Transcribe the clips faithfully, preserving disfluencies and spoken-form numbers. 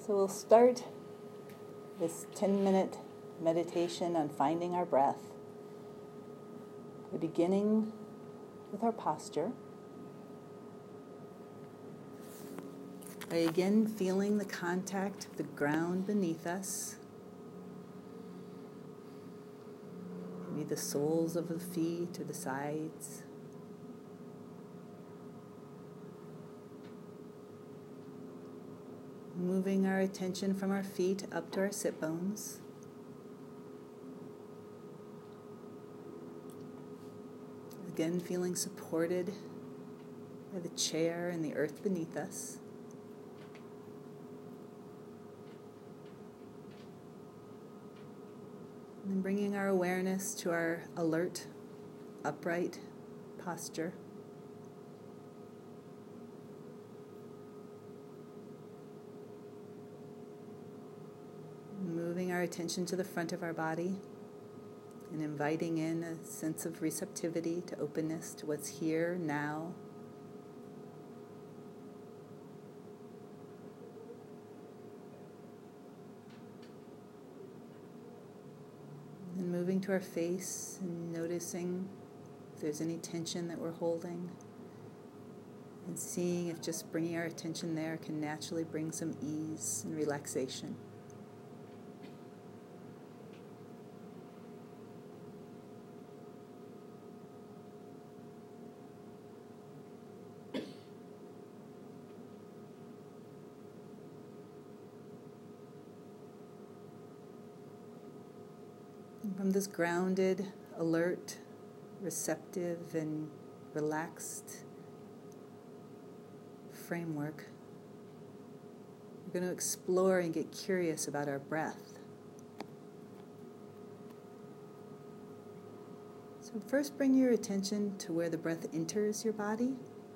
So we'll start this ten-minute meditation on finding our breath. We're beginning with our posture. By again feeling the contact of the ground beneath us. Maybe the soles of the feet or the sides. Moving our attention from our feet up to our sit bones. Again, feeling supported by the chair and the earth beneath us. And then bringing our awareness to our alert, upright posture. Moving our attention to the front of our body and inviting in a sense of receptivity to openness to what's here now. And moving to our face and noticing if there's any tension that we're holding, and seeing if just bringing our attention there can naturally bring some ease and relaxation. From this grounded, alert, receptive, and relaxed framework, we're going to explore and get curious about our breath. So first bring your attention to where the breath enters your body,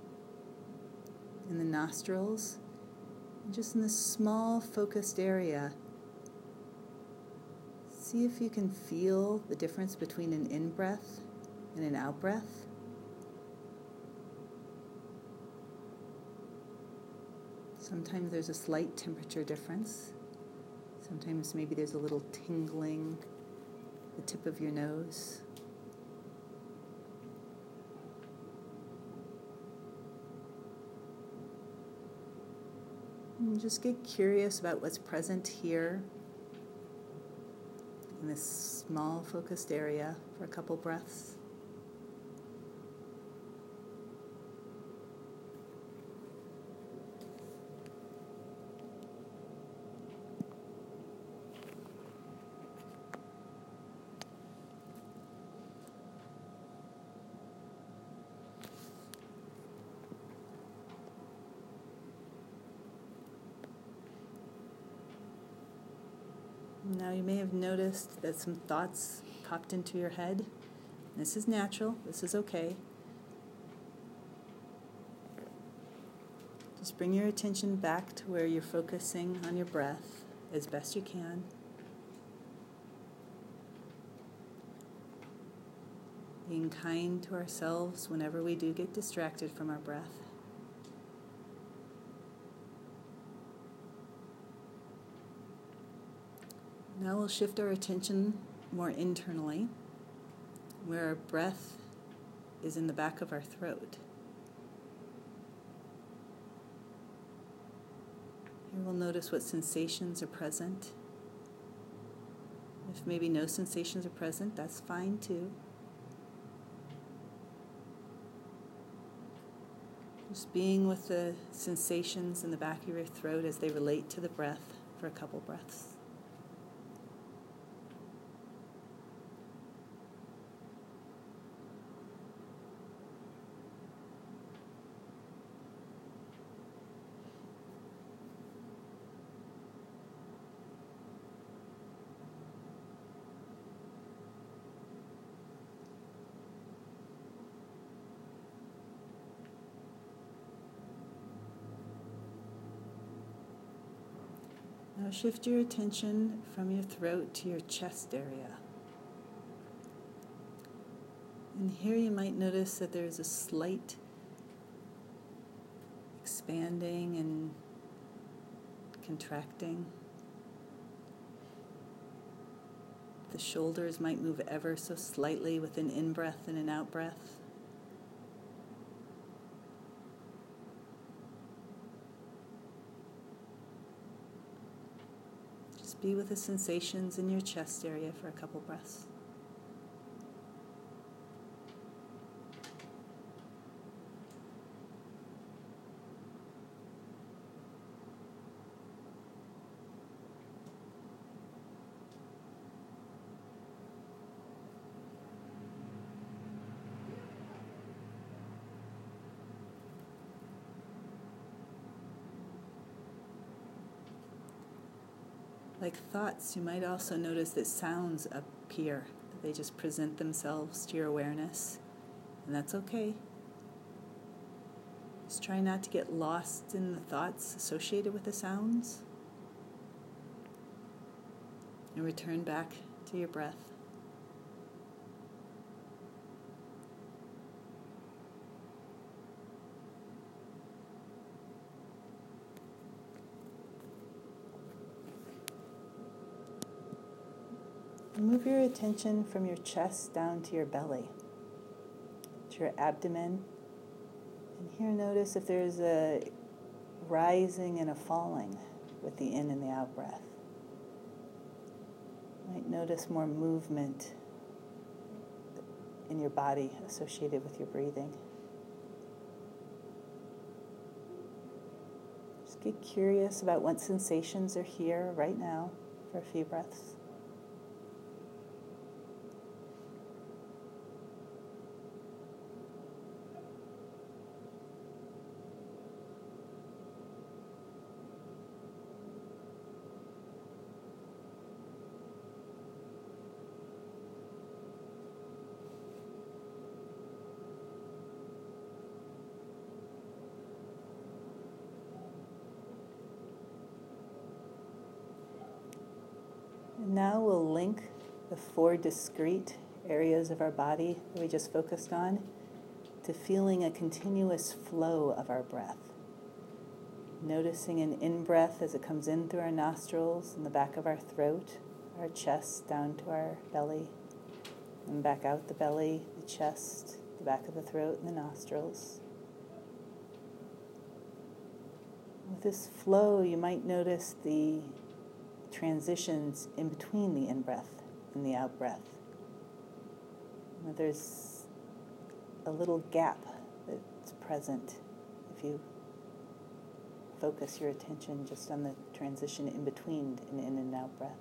in the nostrils, and just in this small focused area. See if you can feel the difference between an in-breath and an out-breath. Sometimes there's a slight temperature difference. Sometimes maybe there's a little tingling at the tip of your nose. And just get curious about what's present here in this small focused area for a couple breaths. Now you may have noticed that some thoughts popped into your head. This is natural. This is okay. Just bring your attention back to where you're focusing on your breath as best you can. Being kind to ourselves whenever we do get distracted from our breath. Now we'll shift our attention more internally, where our breath is in the back of our throat. Here we'll notice what sensations are present. If maybe no sensations are present, that's fine too. Just being with the sensations in the back of your throat as they relate to the breath for a couple breaths. Now shift your attention from your throat to your chest area. And here you might notice that there's a slight expanding and contracting. The shoulders might move ever so slightly with an in-breath and an out-breath. Just be with the sensations in your chest area for a couple breaths. Like thoughts, you might also notice that sounds appear, that they just present themselves to your awareness, and that's okay. Just try not to get lost in the thoughts associated with the sounds, and return back to your breath. Move your attention from your chest down to your belly, to your abdomen. And here notice if there's a rising and a falling with the in and the out breath. You might notice more movement in your body associated with your breathing. Just get curious about what sensations are here right now for a few breaths. And now we'll link the four discrete areas of our body that we just focused on to feeling a continuous flow of our breath. Noticing an in-breath as it comes in through our nostrils and the back of our throat, our chest down to our belly, and back out the belly, the chest, the back of the throat, and the nostrils. With this flow, you might notice the transitions in between the in-breath and the out-breath. You know, there's a little gap that's present if you focus your attention just on the transition in between an in and out breath.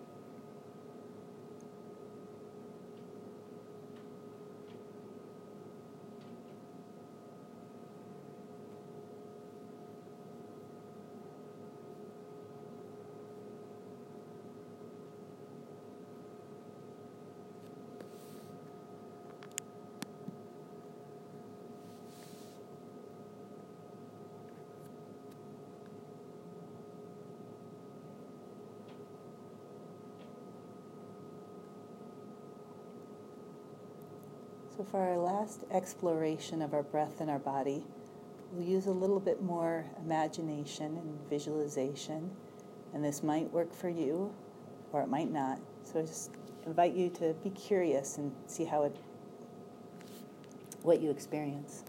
So for our last exploration of our breath and our body, we'll use a little bit more imagination and visualization, and this might work for you, or it might not. So I just invite you to be curious and see how it, what you experience.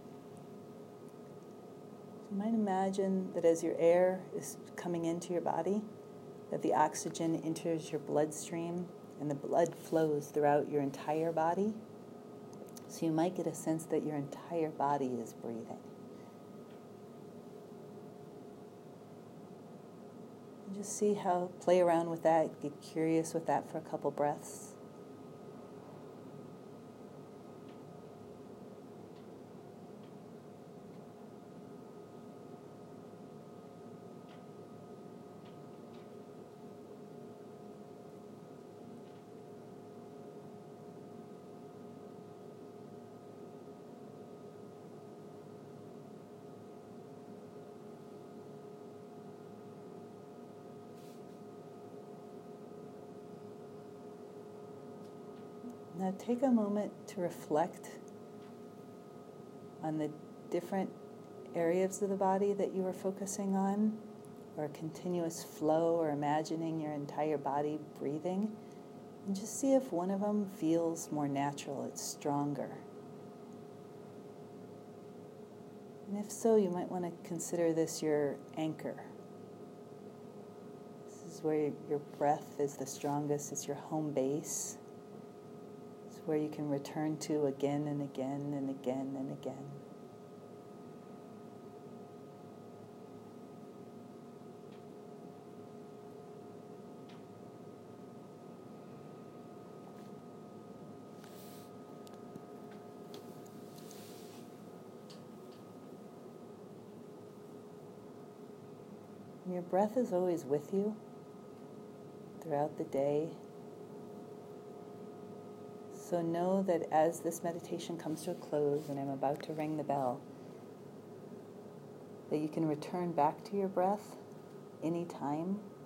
You might imagine that as your air is coming into your body, that the oxygen enters your bloodstream and the blood flows throughout your entire body. So you might get a sense that your entire body is breathing. And just see how, play around with that, get curious with that for a couple breaths. Now take a moment to reflect on the different areas of the body that you are focusing on or a continuous flow, or imagining your entire body breathing, and just see if one of them feels more natural, it's stronger. And if so, you might want to consider this your anchor. This is where your breath is the strongest, it's your home base. It's where you can return to again and again and again and again. And your breath is always with you throughout the day. So know that as this meditation comes to a close and I'm about to ring the bell, that you can return back to your breath anytime